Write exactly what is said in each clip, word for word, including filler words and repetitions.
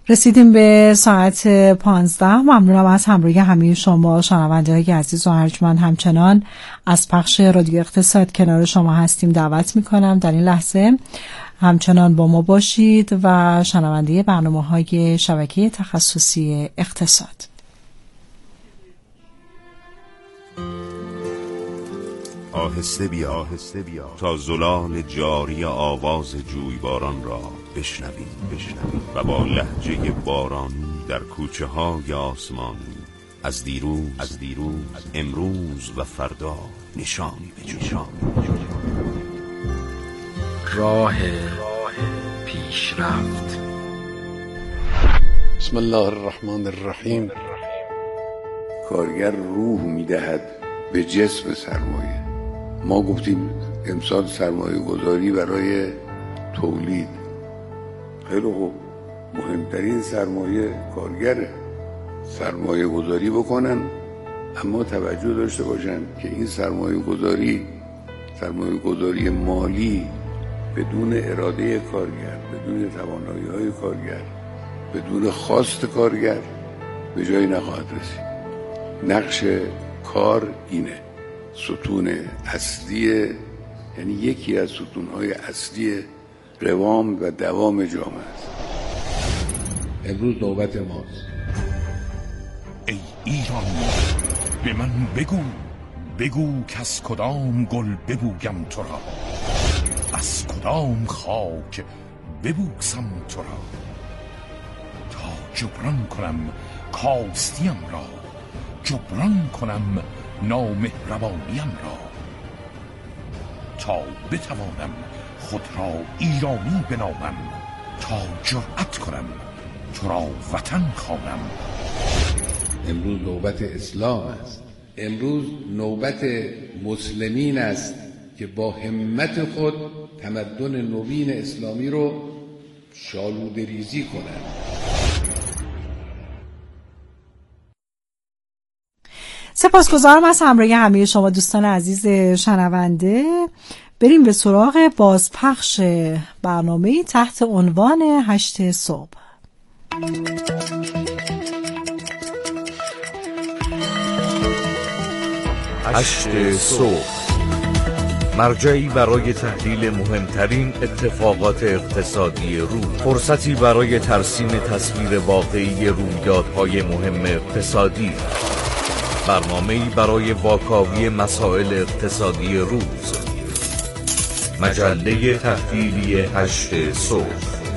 رسیدیم به ساعت پانزده. ممنونم از همراهی همه شما شنونده‌های عزیز و ارجمند. همچنان از پخش رادیو اقتصاد کنار شما هستیم. دعوت میکنم در این لحظه همچنان با ما باشید و شنونده برنامه‌های شبکه تخصصی اقتصاد. آهسته بیا آهسته بیا تا زلال جاری آواز جویباران را بشنوی بشنوی و با لهجه بارانی در کوچه های آسمانی از دیروز از دیروز امروز و فردا نشانی بجوی. راه پیشرفت. بسم الله الرحمن الرحیم. کارگر روح میدهد به جسم سرمایه. ما گفتیم امسال سرمایه گذاری برای تولید. خیلی خوب، مهمترین سرمایه کارگره. سرمایه گذاری بکنن، اما توجه داشته باشن که این سرمایه گذاری سرمایه گذاری مالی بدون اراده کارگر، بدون توانایی های کارگر، بدون خواست کارگر به جایی نخواهد رسید. نقش کار اینه، ستون اصلی، یعنی یکی از ستونهای اصلی قوام و دوام جامعه است. امروز نوبت ماست. ای ایرانی به من بگو بگو که از کدام گل ببویم تو را، از کدام خاک ببوسم تو را، تا جبران کنم کاستیم را، جبران کنم نامهربانیم را، تا بتوانم خود را ایرانی بنامم، تا جرأت کنم تو را وطن خوانم. امروز نوبت اسلام است. امروز نوبت مسلمین است که با همت خود تمدن نوین اسلامی رو شالوده ریزی کنند. سپاسگزارم از همراهی همه شما دوستان عزیز شنونده. بریم به سراغ بازپخش برنامه تحت عنوان هشت صبح. هشت صبح، مرجعی برای تحلیل مهمترین اتفاقات اقتصادی روز، فرصتی برای ترسیم تصویر واقعی رویدادهای مهم اقتصادی، برنامه‌ای برای واکاوی مسائل اقتصادی روز، مجله تحلیلی هشت صبح،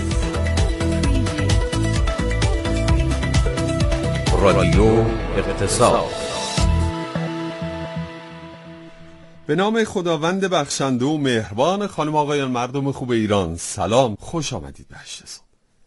رادیو اقتصاد. به نام خداوند بخشنده و مهربان. خانم آقایان، مردم خوب ایران، سلام، خوش آمدید به هشت صبح.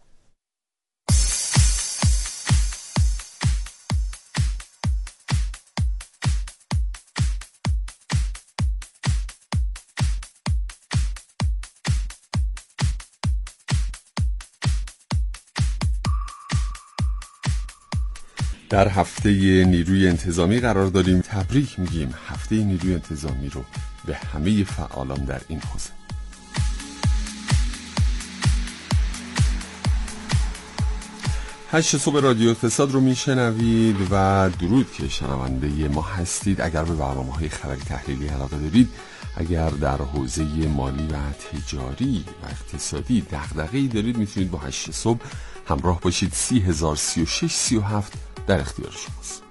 در هفته نیروی انتظامی قرار داریم. تبریک میگیم هفته نیروی انتظامی رو به همه فعالان در این حوزه. هشت صبح رادیو اقتصاد رو میشنوید و درود که شنونده ما هستید. اگر به برنامه‌های خبری تحلیلی علاقه دارید، اگر در حوزه مالی و تجاری و اقتصادی دغدغه‌ای دارید، میتونید با هشت صبح همراه باشید. سی هزار سی و شش سی و هفت در اختیار شماست.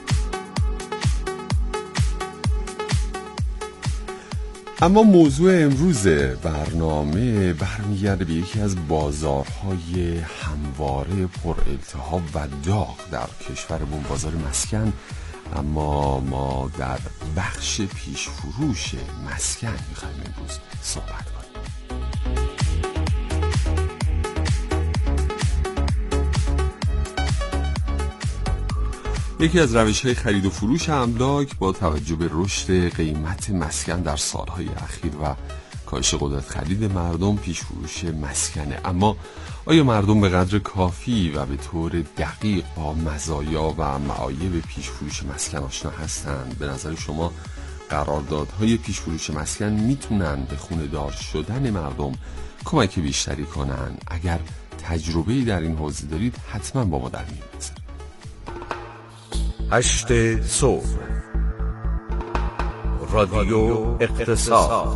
اما موضوع امروز برنامه برمیگرده به یکی از بازارهای همواره پر التهاب و داغ در کشورمون، بازار مسکن. اما ما در بخش پیش فروش مسکن میخوایم امروز صحبت کنیم. یکی از روش‌های خرید و فروش املاک با توجه به رشد قیمت مسکن در سالهای اخیر و کاهش قدرت خرید مردم پیش فروش مسکنه. اما آیا مردم به قدر کافی و به طور دقیق با مزایا و معایب پیش فروش مسکن آشنا هستند؟ به نظر شما قراردادهای پیش فروش مسکن میتونن به خونه دار شدن مردم کمک بیشتری کنن؟ اگر تجربه‌ای در این حوزه دارید حتما با ما در میون بذارید. هشت صبح، رادیو اقتصاد.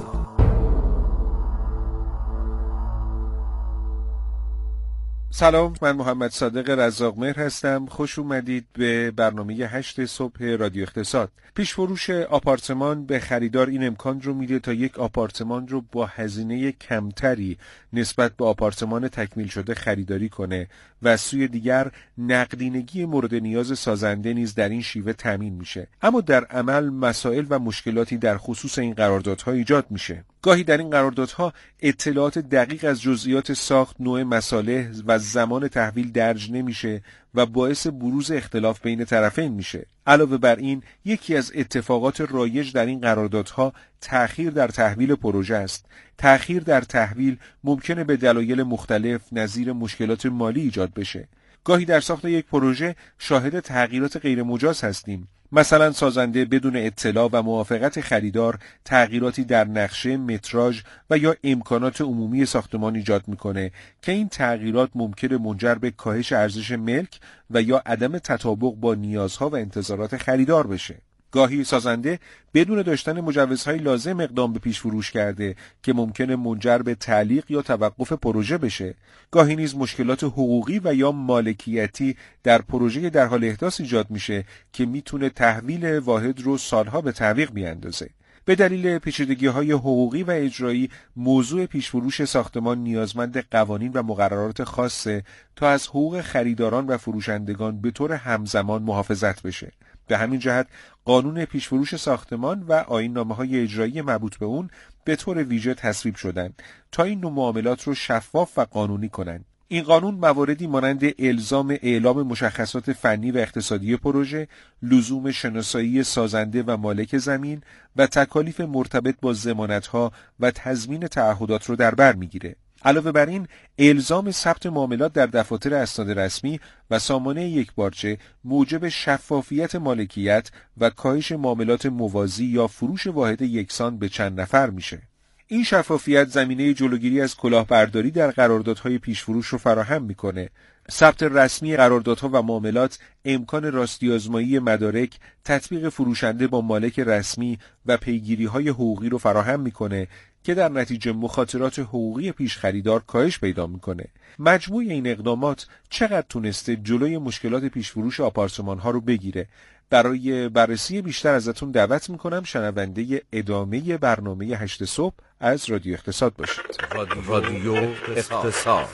سلام، من محمد صادق رزاق‌مهر هستم. خوش اومدید به برنامه هشت صبح رادیو اقتصاد. پیش فروش آپارتمان به خریدار این امکان رو میده تا یک آپارتمان رو با هزینه کمتری نسبت به آپارتمان تکمیل شده خریداری کنه و از سوی دیگر نقدینگی مورد نیاز سازنده نیز در این شیوه تامین میشه. اما در عمل مسائل و مشکلاتی در خصوص این قراردادها ایجاد میشه. گاهی در این قراردادها اطلاعات دقیق از جزئیات ساخت، نوع مصالح و زمان تحویل درج نمیشه و باعث بروز اختلاف بین طرفین میشه. علاوه بر این، یکی از اتفاقات رایج در این قراردادها تأخیر در تحویل پروژه است. تأخیر در تحویل ممکنه به دلایل مختلف نظیر مشکلات مالی ایجاد بشه. گاهی در ساخت یک پروژه شاهد تغییرات غیرمجاز هستیم. مثلا سازنده بدون اطلاع و موافقت خریدار تغییراتی در نقشه، متراژ و یا امکانات عمومی ساختمان ایجاد میکنه که این تغییرات ممکنه منجر به کاهش ارزش ملک و یا عدم تطابق با نیازها و انتظارات خریدار بشه. گاهی سازنده بدون داشتن مجوزهای لازم اقدام به پیش فروش کرده که ممکنه منجر به تعلیق یا توقف پروژه بشه. گاهی نیز مشکلات حقوقی و یا مالکیتی در پروژه در حال احداث ایجاد میشه که میتونه تحویل واحد رو سالها به تعویق بیاندازه. به دلیل پیچیدگی‌های حقوقی و اجرایی، موضوع پیش‌فروش ساختمان نیازمند قوانین و مقررات خاصه تا از حقوق خریداران و فروشندگان به طور همزمان محافظت بشه. به همین جهت قانون پیش‌فروش ساختمان و آیین‌نامه‌های اجرایی مربوط به اون به طور ویژه تصویب شدند تا این نوع معاملات رو شفاف و قانونی کنند. این قانون مواردی مانند الزام اعلام مشخصات فنی و اقتصادی پروژه، لزوم شناسایی سازنده و مالک زمین و تکالیف مرتبط با ضمانت‌ها و تضمین تعهدات رو در بر می‌گیره. علاوه بر این، الزام ثبت معاملات در دفاتر اسناد رسمی و سامانه یکپارچه موجب شفافیت مالکیت و کاهش معاملات موازی یا فروش واحد یکسان به چند نفر میشه. این شفافیت زمینه جلوگیری از کلاهبرداری در قراردادهای پیش‌فروش رو فراهم میکنه. ثبت رسمی قراردادها و معاملات امکان راستی‌آزمایی مدارک، تطبیق فروشنده با مالک رسمی و پیگیری‌های حقوقی رو فراهم میکنه که در نتیجه مخاطرات حقوقی پیش خریدار کاهش پیدا میکنه. مجموع این اقدامات چقدر تونسته جلوی مشکلات پیش‌فروش آپارتمان‌ها رو بگیره؟ برای بررسی بیشتر ازتون دعوت میکنم شنونده ادامه برنامه هشت صبح از رادیو اقتصاد باشید. رادیو اقتصاد،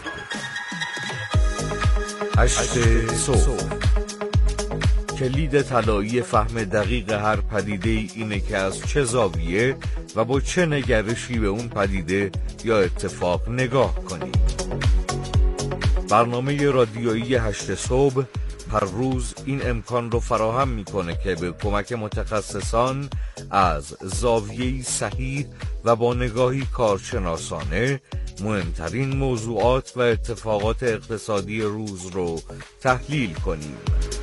هشت صبح. کلید طلایی فهم دقیق هر پدیده اینه که از چه زاویه و با چه نگرشی به اون پدیده یا اتفاق نگاه کنیم. برنامه رادیویی هشت صبح هر روز این امکان رو فراهم میکنه که به کمک متخصصان از زاویه‌ای صحیح و با نگاهی کارشناسانه مهمترین موضوعات و اتفاقات اقتصادی روز رو تحلیل کنیم.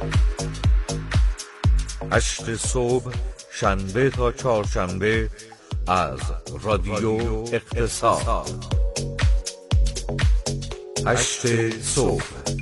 هشت صبح، شنبه تا چهارشنبه از رادیو اقتصاد. هشت صبح.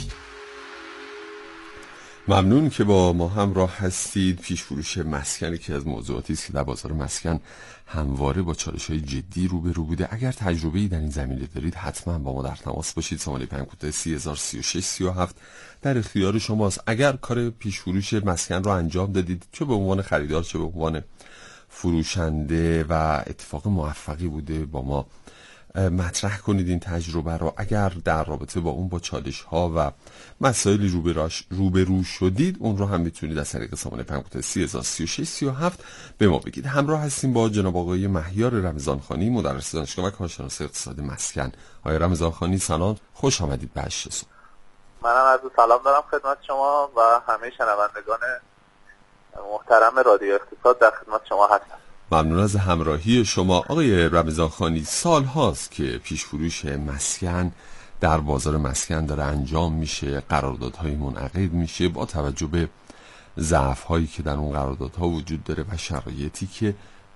ممنون که با ما همراه هستید. پیش فروش مسکن که از موضوعاتی است که در بازار مسکن همواره با چالش‌های جدی روبرو بوده. اگر تجربه‌ای در این زمینه دارید حتما با ما در تماس باشید. شماره پیام کوتاه سی هزار سی و شش سی و هفت در اختیار شماست. اگر کار پیش فروش مسکن رو انجام دادید، چه به عنوان خریدار چه به عنوان فروشنده و اتفاق موفقی بوده، با ما مطرح کنید این تجربه رو. اگر در رابطه با اون با چالش ها و مسائلی روبرو شدید، اون رو هم میتونید از طریق سامانه پیام کوتاه سی هزار سی و شش سی و هفت به ما بگید. همراه هستیم با جناب آقای مهیار رمضانخانی، مدرس دانشگاه و کارشناس اقتصاد مسکن. آقای رمضانخانی سلام، خوش آمدید به هشت صبح. منم عرض سلام دارم خدمت شما و همه شنوندگان محترم رادیو اقتصاد، در خدمت شما هستم. ممنون از همراهی شما. آقای رمضانخانی، سال هاست که پیش فروش مسکن در بازار مسکن داره انجام میشه، قراردادهای منعقد میشه با توجه به ضعف هایی که در اون قراردادها وجود داره و شرایطی که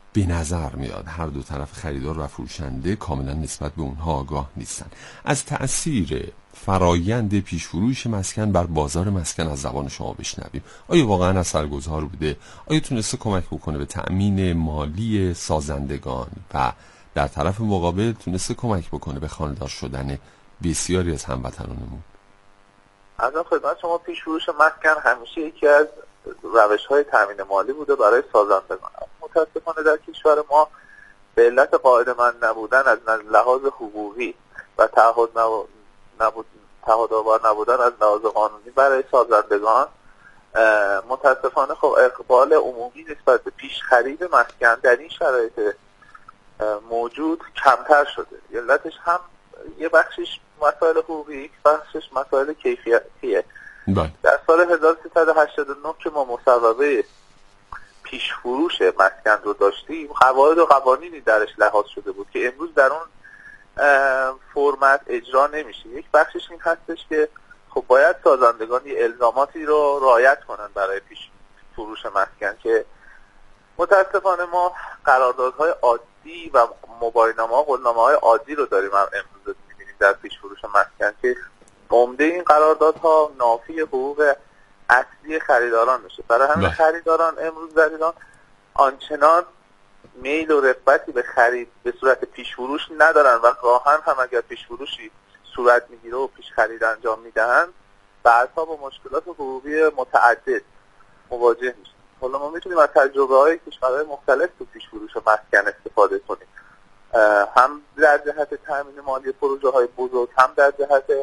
به نظر میاد هر دو طرف خریدار و فروشنده کاملا نسبت به اونها آگاه نیستن. از تأثیر فرایند پیش فروش مسکن بر بازار مسکن از زبان شما بشنویم. آیا واقعا اثرگذار بوده؟ آیا تونسته کمک بکنه به تأمین مالی سازندگان و در طرف مقابل تونسته کمک بکنه به خانه‌دار شدن بسیاری از هموطنانمون؟ از خدمت شما، پیش فروش مسکن همیشه یکی از روش‌های تامین مالی بوده برای سازندگان. متاسفانه در کشور ما به علت قاعده‌مند نبودن از لحاظ حقوقی و تعهد نبود تعهدآور نبودن از لحاظ قانونی برای سازندگان، متاسفانه خب اقبال عمومی نسبت به پیش خرید مسکن در این شرایط موجود کمتر شده. علتش هم یه بخشش مسائل حقوقی، یک بخشش مسائل کیفیتیه. در سال هزار و سیصد و هشتاد و نه که ما مصوبه پیش فروش مسکن رو داشتیم، قواعد و قوانینی درش لحاظ شده بود که امروز در اون فرمت اجرا نمیشه. یک بخشش این هستش که خب باید سازندگان یه الزاماتی رو رعایت کنن برای پیش فروش مسکن که متاسفانه ما قراردادهای عادی و مباینه‌ها و قولنامه‌های عادی رو داریم امروز می‌بینیم در پیش فروش مسکن که عمده این قراردادها نافی حقوق اصلی خریداران میشه. برای همین خریداران امروز در ایران آنچنان میل و رغبتی به خرید به صورت پیش فروش ندارن و گاهن هم اگر پیش فروشی صورت میگیره و پیش خرید انجام میدن، بعدها با مشکلات حقوقی متعدد مواجه میشن. حالا ما میتونیم از تجربه های کشورهای مختلف تو پیش فروش مسکن استفاده کنیم، هم در جهت تامین مالی پروژه های بزرگ، هم در جهت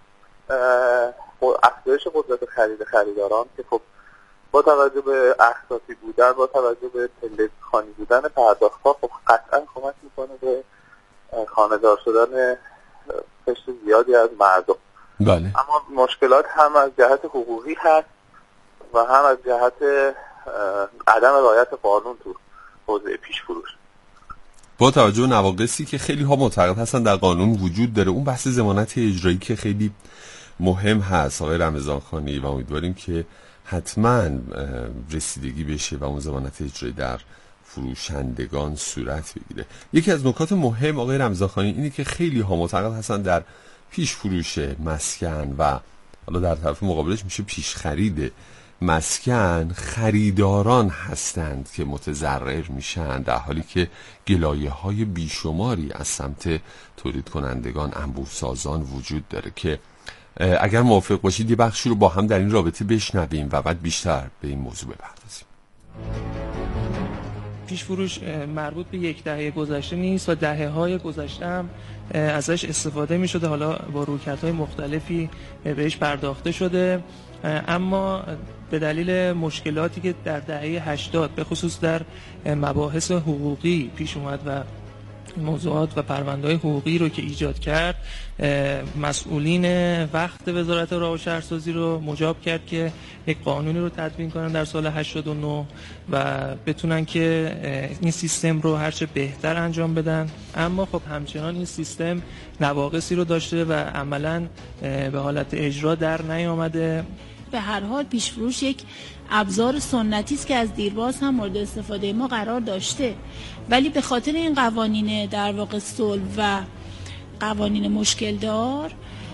افزایش قدرت خرید خریداران که خب با توجه به احساسی بودن، با توجه به پلکانی بودن پرداخت‌ها خب قطعا کمک میکنه به خانه‌دار شدن قشر زیادی از مردم. بله. اما مشکلات هم از جهت حقوقی هست و هم از جهت عدم رعایت قانون تو حوزه پیش فروش. با توجه به نواقصی که خیلی ها معتقد هستن در قانون وجود داره، اون بحث ضمانت اجرایی که خیلی مهم هست آقای رمضان خانی و امیدواریم که حتما رسیدگی بشه و اون ضمانت اجرایی در فروشندگان صورت بگیره. یکی از نکات مهم آقای رمضان خانی اینه که خیلی ها معتقد هستن در پیش فروش مسکن و حالا در طرف مقابلش میشه پیش خرید مسکن خریداران هستند که متضرر میشن، در حالی که گلایه های بیشماری از سمت تولید کنندگان، انبوه سازان وجود داره که اگر موافق باشید یه بخشی رو با هم در این رابطه بشنویم و بعد بیشتر به این موضوع بپردازیم. پیش فروش مربوط به یک دهه گذشته نیست و دهه‌های گذشته هم ازش استفاده می شده، حالا با رویکردهای مختلفی بهش پرداخته شده، اما به دلیل مشکلاتی که در دهه هشتاد به خصوص در مباحث حقوقی پیش اومد و موضوعات و پرونده‌های حقوقی رو که ایجاد کرد، مسئولین وقت وزارت راه و شهرسازی رو مجاب کرد که یک قانونی رو تدوین کنن در سال هشتاد و نه و بتونن که این سیستم رو هرچه بهتر انجام بدن. اما خب همچنان این سیستم نواقصی رو داشته و عملاً به حالت اجرا در نیامده. به هر حال پیش فروش یک ابزار سنتی است که از دیرباز هم مورد استفاده ما قرار داشته، ولی به خاطر این قوانین در واقع صلح و قوانین مشکل دار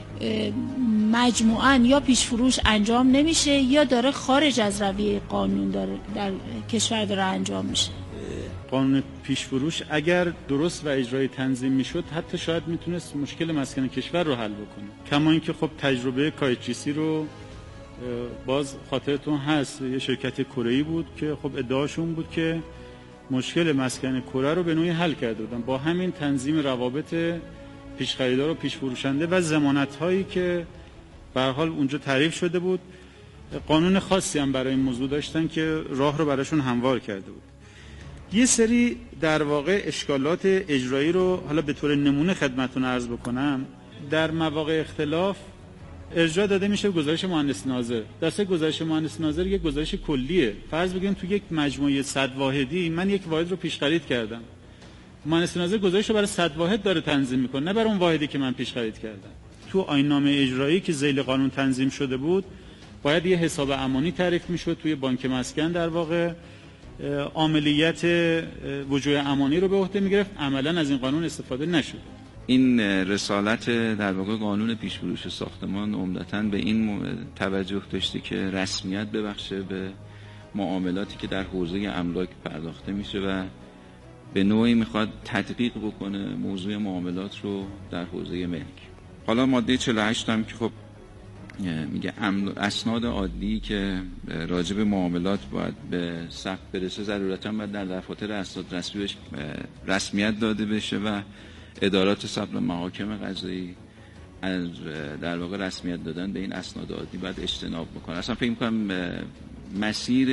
مجموعاً یا پیش فروش انجام نمیشه یا داره خارج از رویه قانون داره در کشور داره انجام میشه. قانون پیش فروش اگر درست و اجرای تنظیم میشد حتی شاید میتونست مشکل مسکن کشور رو حل بکنه. کما اینکه خب تجربه کایچیسی رو باز خاطرتون هست، یه شرکت کره‌ای بود که خب ادعاشون بود که مشکل مسکن کره رو به نوعی حل کرده بودن با همین تنظیم روابط پیش خریدار و پیش فروشنده و ضمانت هایی که به هر حال اونجا تعریف شده بود. قانون خاصی هم برای این موضوع داشتن که راه رو براشون هموار کرده بود. یه سری در واقع اشکالات اجرایی رو حالا به طور نمونه خدمتتون عرض بکنم. در مواقع اختلاف ارجاع داده میشه گزارش مهندس ناظر. درسته گزارش مهندس ناظر یک گزارش کلیه. فرض بگیریم تو یک مجموعه صد واحدی من یک واحد رو پیش خرید کردم. مهندس ناظر گزارش رو برای صد واحد داره تنظیم میکنه، نه برای اون واحدی که من پیش خرید کردم. تو آیین‌نامه اجرایی که ذیل قانون تنظیم شده بود، باید یه حساب امانی تعریف میشد توی بانک مسکن در واقع عملیات وجوه امانی رو به عهده میگرفت، عملا از این قانون استفاده نشد. این رسالت در واقع قانون پیش‌فروش ساختمان عمدتاً به این توجه داشته که رسمیت ببخشه به معاملاتی که در حوزه املاک پرداخته میشه و به نوعی میخواد تدقیق بکنه موضوع معاملات رو در حوزه ملک. حالا ماده چهل و هشت هم که خب میگه اسناد عادی که راجع به معاملات باید به ثبت برسه ضرورتاً باید در دفاتر اسناد رسمی بهش رسمیت داده بشه و ادارات ثبت محاکم قضایی از در واقع رسمیت دادن به این اسناد عادی باید اجتناب بکنه. اصلا فکر می‌کنم مسیر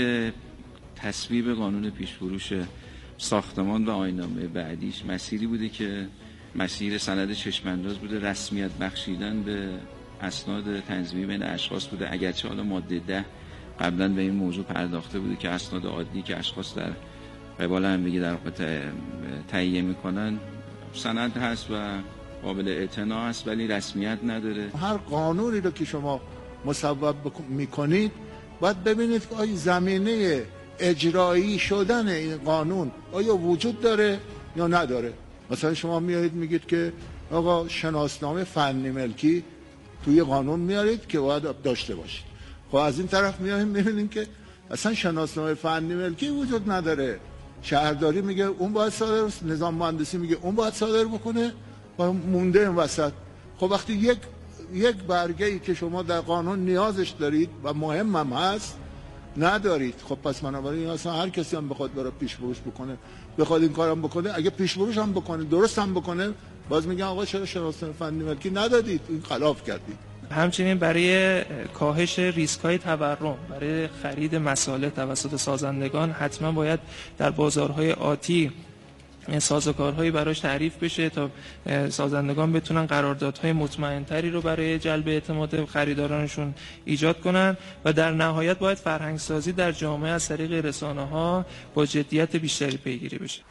تصویب قانون پیش‌فروش ساختمان و آیین‌نامه بعدیش مسیری بوده که مسیر سند چشم‌انداز بوده، رسمیت بخشیدن به اسناد تنظیمی بین اشخاص بوده، اگرچه حالا ماده ده قبلا به این موضوع پرداخته بوده که اسناد عادی که اشخاص در قبال هم دیگه در واقع تهیه میکنن سند هست و قابل اعتنا هست ولی رسمیت نداره. هر قانونی رو که شما مصوب میکنید باید ببینید که آیا زمینه اجرایی شدن این قانون آیا وجود داره یا نداره. مثلا شما میارید میگید که آقا شناسنامه فنی ملکی توی قانون میارید که باید داشته باشید. خب از این طرف میایم میبینیم که اصلا شناسنامه فنی ملکی وجود نداره. شهرداری میگه اون باید صادر، نظام مهندسی میگه اون باید صادر بکنه و مونده این وسط. خب وقتی یک یک برگه‌ای که شما در قانون نیازش دارید و مهم هم هست ندارید، خب پس بنابراین اصلا هر کسی هم بخواد برای پیش فروش بکنه بخواد این کارم بکنه، اگه پیش فروش هم بکنه درست هم بکنه باز میگن آقا چرا شناسنامه فنی ملکی ندادید، این خلاف کردید. همچنین برای کاهش ریسک‌های تورم برای خرید مصالح توسط سازندگان حتما باید در بازارهای آتی سازوکارهایی براش تعریف بشه تا سازندگان بتونن قراردادهای مطمئن‌تری رو برای جلب اعتماد خریدارانشون ایجاد کنن و در نهایت باید فرهنگ‌سازی در جامعه از طریق رسانه‌ها با جدیت بیشتری پیگیری بشه.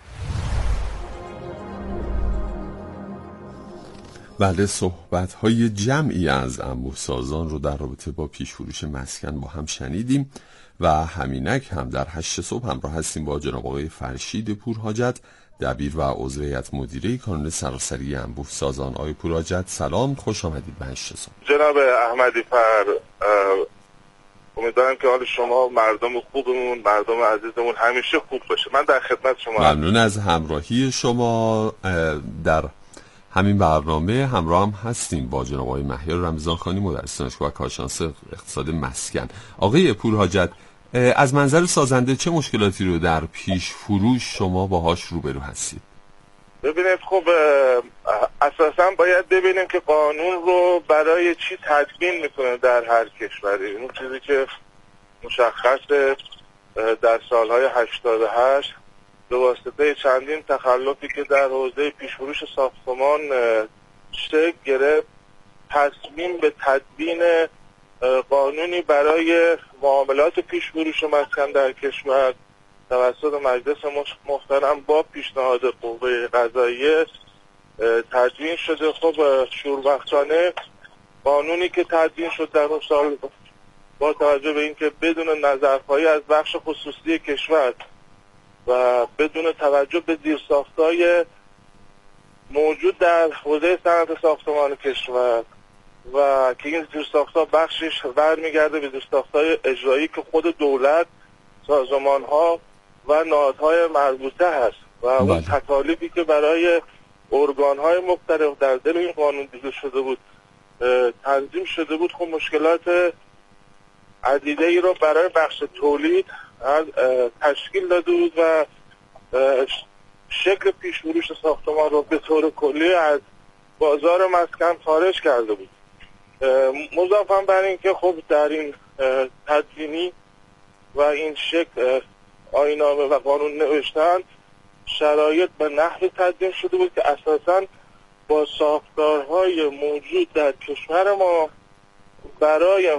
بله، صحبت‌های جمعی از انبوه‌سازان رو در رابطه با پیش‌فروش مسکن با هم شنیدیم و همینک هم در هشت صبح همراه هستیم با جناب آقای فرشید پورحاجت، دبیر و عضو هیئت مدیره کانون سراسری انبوه‌سازان. آقای پورحاجت سلام، خوش آمدید به هشت صبح. جناب احمدی فر، امیدوارم که حال شما مردم خوبمون مردم عزیزمون همیشه خوب باشه. من در خدمت شما. ممنون از همراهی شما. در همین برنامه همراه هم هستیم با جناب آقای مهیار رمضانخانی، مدرس دانشگاه و کارشناس اقتصاد مسکن. آقای پورحاجت، از منظر سازنده چه مشکلاتی رو در پیش فروش شما باهاش روبرو هستید؟ ببینید، خب اساسا باید ببینیم که قانون رو برای چی تدوین میکنه در هر کشوری. اون چیزی که مشخصه در سالهای هشتاد و هشت به واسطه چندین تخلفی که در حوزه پیش‌فروش ساختمان شکل گرفت، تصمیم به تدوین قانونی برای معاملات پیش‌فروش مسکن در کشور توسط مجلس محترم با پیشنهاد قوه قضاییه تدوین شده. خب شوربختانه قانونی که تدوین شد در اون سال با توجه به اینکه بدون نظرخواهی از بخش خصوصی کشور و بدون توجه به زیرساخت‌های موجود در حوزه صنعت ساختمان کشور و که این زیرساخت‌ها بخشش برمیگرده به زیرساخت‌های اجرایی که خود دولت، سازمان‌ها و نهادهای مربوطه هست و اون تکالیفی که برای ارگان‌های مختلف در دل این قانون دیده شده بود تنظیم شده بود، خب مشکلات عدیده‌ای رو برای بخش تولید تشکیل داده بود و شکل پیش فروش ساختمان رو به طور کلی از بازار مسکن خارج کرده بود. مضافاً بر این که خب در این تدوینی و این شکل آیین‌نامه و قانون نوشتن شرایط به نحوی تدوین شده بود که اساساً با ساختارهای موجود در کشور ما برای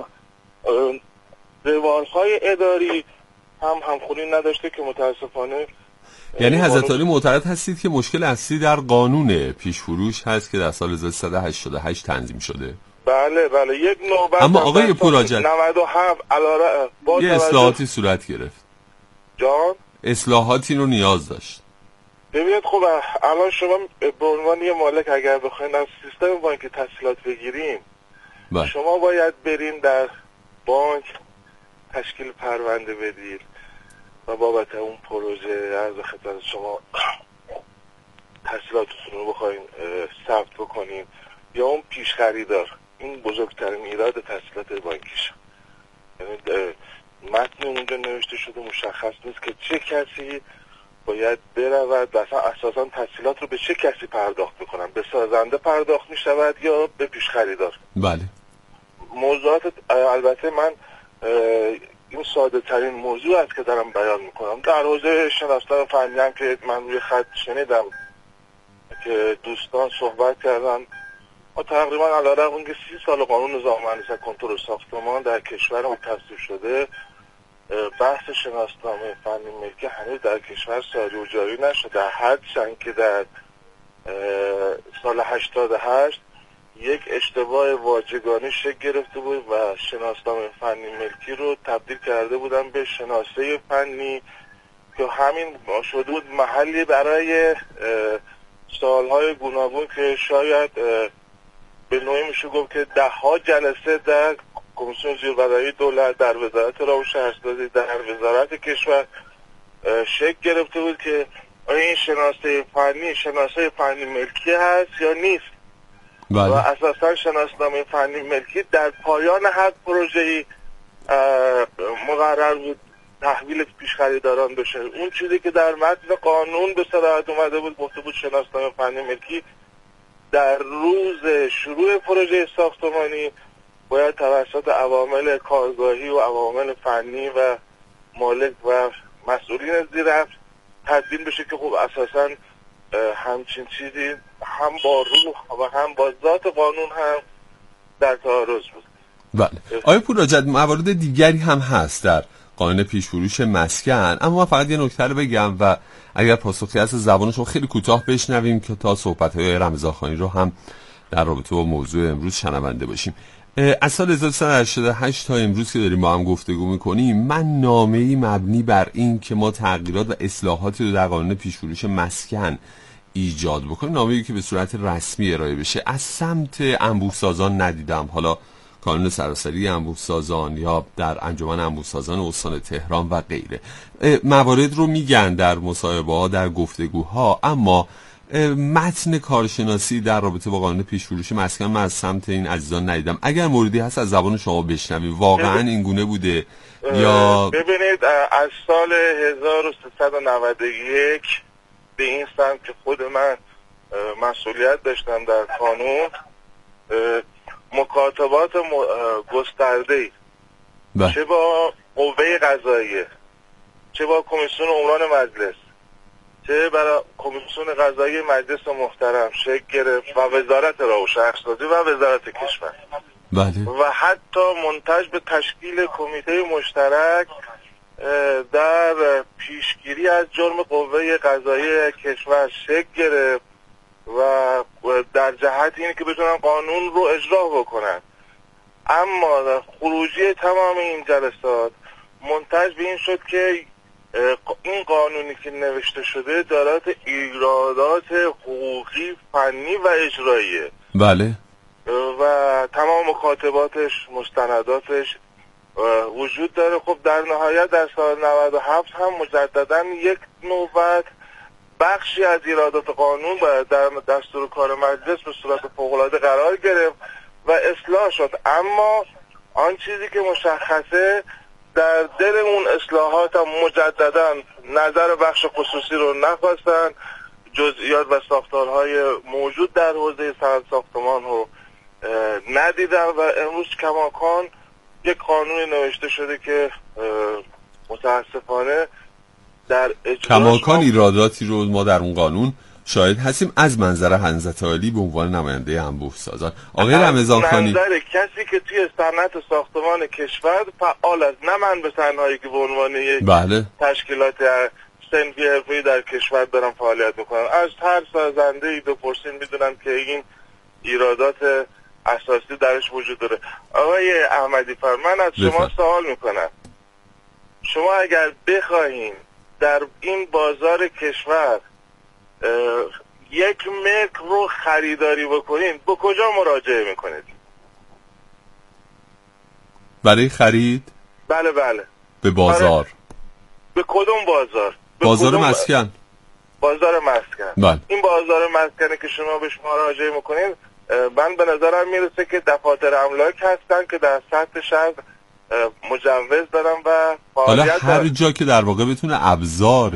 روالهای اداری هم همخوانی نداشته که متاسفانه. یعنی حضرت عالی معتقد هستید که مشکل اصلی در قانون پیش‌فروش هست که در سال هزار و سیصد و هشتاد و هشت تنظیم شده؟ بله بله یک نوبت. اما آقای پورحاجت نود و هفت علاره با یه اصلاحاتی صورت گرفت. جان اصلاحاتی رو نیاز داشت. ببینید خب الان شما به عنوان یه مالک اگر بخواید از سیستم بانک تسهیلات بگیریم، بله. شما باید برین در بانک تشکیل پرونده بدید و بابت اون پروژه عرض خدمت شما تسهیلاتتون رو بخواین ثبت بکنین یا اون پیش خریدار. این بزرگترین ایراد تسهیلات بانکیش، یعنی متن اونجا نوشته شده مشخص نیست که چه کسی باید برود و اصلا اساسا تسهیلات رو به چه کسی پرداخت میکنن، به سازنده پرداخت میشود یا به پیش خریدار. بله. موضوعات البته من این ساده ترین موضوع است که دارم بیان میکنم. در حوزه شناسنامه فنی هم که من روی خط شنیدم که دوستان صحبت کردن، ما تقریبا علیرغم اینکه سی سال قانون نظام مهندسی کنترل ساختمان در کشور ما تصویب شده، بحث شناسنامه فنی ملکی هنوز در کشور ساری و جاری نشده. هرچند که در سال هشتاد و هشت یک اشتباه واژگانی شکل گرفته بود و شناسنامه فنی ملکی رو تبدیل کرده بودن به شناسه فنی که همین شده بود محلی برای سالهای گوناگون که شاید به نوعی میشه گفت که ده ها جلسه در کمیسیون زیربنایی دولت، در وزارت راه و شهرسازی، در وزارت کشور شکل گرفته بود که آیا این شناسه فنی شناسه فنی ملکی هست یا نیست. بله. و اساسا شناسنامه فنی ملکی در پایان هر پروژه‌ای مقرر بود تحویل پیش خریداران بشه. اون چیزی که در متن قانون به صراحت اومده بود گفته بود شناسنامه فنی ملکی در روز شروع پروژه ساختمانی باید توسط عوامل کارگاهی و عوامل فنی و مالک و مسئولین زیر تدوین بشه که خب اساسا همچین چیزی هم با روح و هم با ذات قانون هم در تعارض بود. بله. آقای پوراجد، موارد دیگری هم هست در قانون پیش‌فروش مسکن، اما من فقط یه نکته رو بگم و اگر پاسخی از زبان شما خیلی کوتاه بشنویم که تا صحبت‌های رمضانخانی رو هم در رابطه با موضوع امروز شنونده باشیم. از سال هزار و سیصد و هشتاد و هشت تا امروز که داریم با هم گفتگو میکنیم، من نامه‌ای مبنی بر این که ما تغییرات و اصلاحاتی رو در قانون پیش‌فروش مسکن ایجاد بکنیم، نامه‌ای که به صورت رسمی ارائه بشه، از سمت انبوه‌سازان ندیدم. حالا کانون سراسری انبوه‌سازان یا در انجمن انبوه‌سازان استان تهران و غیره موارد رو میگن در مصاحبه‌ها، در گفتگوها، اما متن کارشناسی در رابطه با قانون پیش‌فروش مسکن من از سمت این عزیزان ندیدم. اگر موردی هست از زبان شما بشنویم، واقعا این گونه بوده یا؟ ببینید از سال هزار و سیصد و نود و یک به این سمت که خود من مسئولیت داشتم در قانون، مکاتبات گسترده‌ای چه با قوه قضاییه، چه با کمیسیون عمران مجلس، چه برای کمیسیون قضایی مجلس محترم شکل گرفت و وزارت راه و شهرسازی و وزارت کشور. بله. و حتی منتج به تشکیل کمیته مشترک در پیشگیری از جرم قوه قضایی کشور شکل گرفت و در جهت اینه که بتونن قانون رو اجرا بکنن. اما خروجی تمام این جلسات منتج به این شد که این قانونی که نوشته شده دارد ایرادات حقوقی، فنی و اجراییه. بله. و تمام مکاتباتش، مستنداتش وجود داره. خب در نهایت در سال نود و هفت هم مجددا یک نوبت بخشی از ایرادات قانون در دستور کار مجلس به صورت فوق‌العاده قرار گرفت و اصلاح شد. اما آن چیزی که مشخصه در دل اون اصلاحات هم مجددا نظر بخش خصوصی رو نخواستن، جزئیات و ساختارهای موجود در حوزه صنعت ساختمان رو ندیدن و امروز کماکان یک قانونی نوشته شده که متاسفانه در اجراش کماکان ایراداتی رو ما در اون قانون شاهد هستیم از منظر حضرت عالی به عنوان نماینده انبوه‌سازان. آقای رمضانخانی، منظر کسی که توی صنعت ساختمان کشور فعال است، نه من به تنهایی که به عنوان یک بله. تشکیلات صنفی حرفه‌ای در کشور دارم فعالیت میکنم. از هر سازنده‌ای بپرسین میدونم که این ایرادات اساسی درش وجود داره. آقای احمدی فر، من از شما سوال میکنم، شما اگر بخواهید در این بازار کشور یک ملک رو خریداری بکنین به کجا مراجعه میکنید؟ برای خرید؟ بله بله. به بازار. آره. به کدوم بازار؟ به بازار کدوم مسکن. بازار مسکن. بله. این بازار مسکنی که شما بهش مراجعه میکنین، من به نظرم میرسه که دفاتر املاک هستن که در سطح شهر مجوز دارن و حالا فعالیت هر دارن. جا که در واقع بتونه ابزار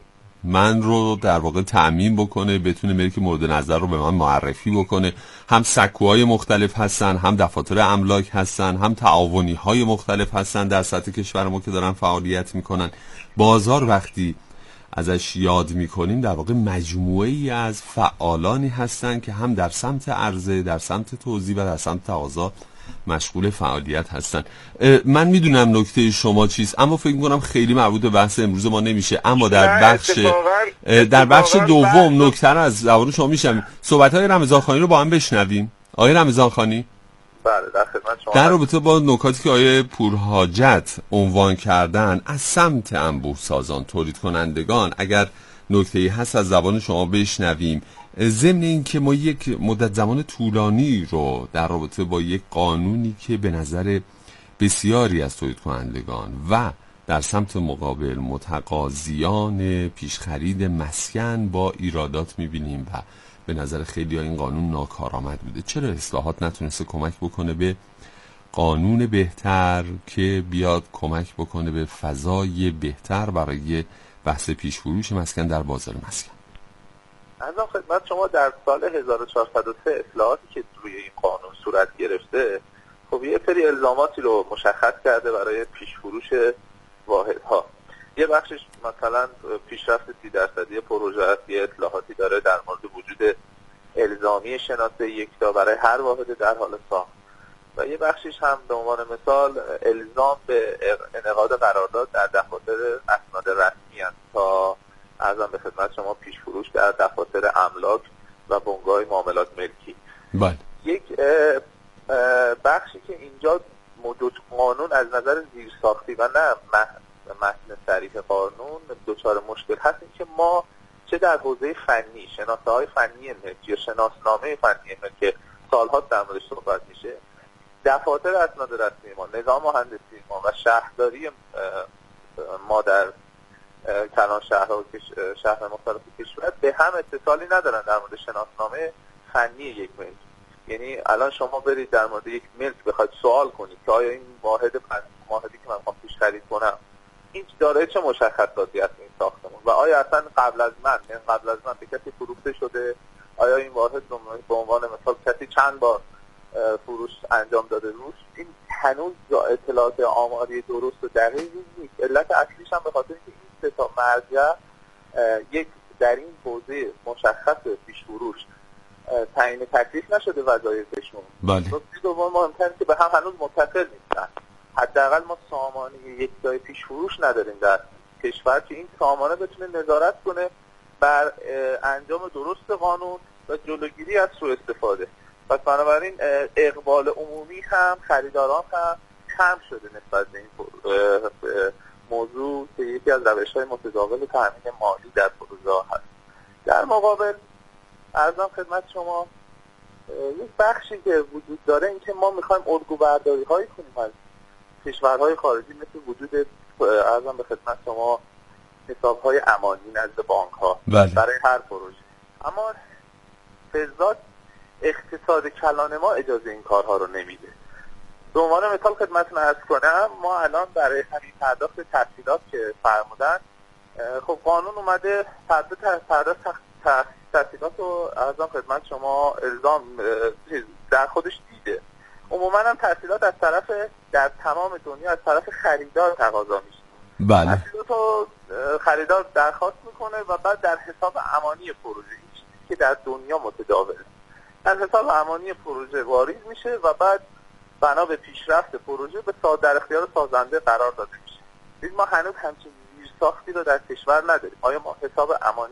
من رو در واقع تأمین بکنه، بتونه ملک مورد نظر رو به من معرفی بکنه، هم سکوهای مختلف هستن، هم دفاتر املاک هستن، هم تعاونی های مختلف هستن در سطح کشور ما که دارن فعالیت میکنن. بازار وقتی ازش یاد میکنیم در واقع مجموعه ای از فعالانی هستن که هم در سمت عرضه، در سمت توزیع و در سمت تقاضا مشغول فعالیت هستن. من میدونم نکته شما چیست، اما فکر میکنم خیلی مربوط به بحث امروز ما نمیشه. اما در بخش در بخش دوم نکته رو از زبان شما میشم. صحبت‌های رمضان خانی رو با هم بشنویم. آقای رمضان خانی، بله در خدمت شما. در رابطه با نکاتی که آقای پورحاجت عنوان کردن از سمت انبوه سازان، تولید کنندگان، اگر نکته‌ای هست از زبان شما بشنویم. ضمن این که ما یک مدت زمان طولانی رو در رابطه با یک قانونی که به نظر بسیاری از تولید کنندگان و در سمت مقابل متقاضیان پیش خرید مسکن با ایرادات میبینیم و به نظر خیلی ها این قانون ناکارآمد بوده. چرا اصلاحات نتونسته کمک بکنه به قانون بهتر که بیاد کمک بکنه به فضای بهتر برای بحث پیش فروش مسکن در بازار مسکن؟ از آن خدمت شما در سال هزار و چهارصد و سه اصلاحاتی که روی این قانون صورت گرفته، خب یه سری الزاماتی رو مشخص کرده برای پیش فروش واحدها. یه بخشش مثلا پیشرفت سی درصدی پروژه است، یه اطلاعاتی داره در مورد وجود الزامی شناسه یکتا برای هر واحد در حال ساخت، و یه بخشش هم به عنوان مثال الزام به انعقاد قرارداد در دفاتر اسناد رسمی است تا ارزم به خدمت شما پیش فروش در دفاتر املاک و بنگاه معاملات ملکی. بله. یک اه اه بخشی که اینجا موجود قانون از نظر زیرساختی و نه متن صریح قانون دچار مشکل هست، این که ما چه در حوزه فنی، شناسه های فنی ملک یا شناسنامه فنی ملک که سالها در موردش صحبت میشه، دفاتر اسناد رسمی ما، نظام مهندسی ما و شهرداری ما در کلان شهرها و شهر مختلف کشور به هم اتصالی ندارن در مورد شناسنامه فنی یک ملک. یعنی الان شما برید در مورد یک ملک بخواید سوال کنید که آیا این واحد واحدی که من میخوام پیش خرید کنم این دارای چه مشخصاتی هست این ساختمون و آیا اصلا قبل از من یعنی قبل از من به کسی فروخته شده، آیا این واحد به عنوان مثال کسی چند بار فروش انجام داده روش، این هنوز اطلاعات آماری درست و دقیقی نیست. علت اصلیش هم به خاطر اینکه این سه تا مرجع یک در این حوزه مشخص پیش فروش تعیین تکلیف نشده وظایفشون. بله. نکته دوم مهم‌تره که به هم هنوز متصل نیستن. حداقل ما سامانه یکتای پیش فروش نداریم در کشور که این سامانه بتونه نظارت کنه بر انجام درست قانون و جلوگیری از سوء استفاده. پس بنابراین اقبال عمومی هم خریداران هم کم شده نسبت به این موضوع که یکی از روش‌های متداول تامین مالی در پروژه هست. در مقابل ارزم خدمت شما یک بخشی که وجود داره این که ما میخوایم الگو برداری هایی کنیم از کشورهای خارجی، مثل وجود ارزم به خدمت شما حساب‌های امانی نزد بانک‌ها برای هر پروژه. اما فضا اقتصاد کلان ما اجازه این کارها رو نمیده. به عنوان مثال خدمتتون عرض کنم، ما الان برای همین پرداخت تسهیلات که فرمودن، خب قانون اومده پرداخت تسهیلات رو ارزم خدمت شما الزام در خودش دیده. عموما هم تسهیلات از طرف در تمام دنیا از طرف خریدار تقاضا میشه. بله. تسهیلات رو خریدار درخواست میکنه و بعد در حساب امانی پروژه که در دنیا متداوله در حساب امانی پروژه واریز میشه و بعد بنا به پیشرفت پروژه به در اختیار سازنده قرار داده میشه. ما هنوز همچین زیرساختی رو در کشور نداریم. آیا ما حساب امانی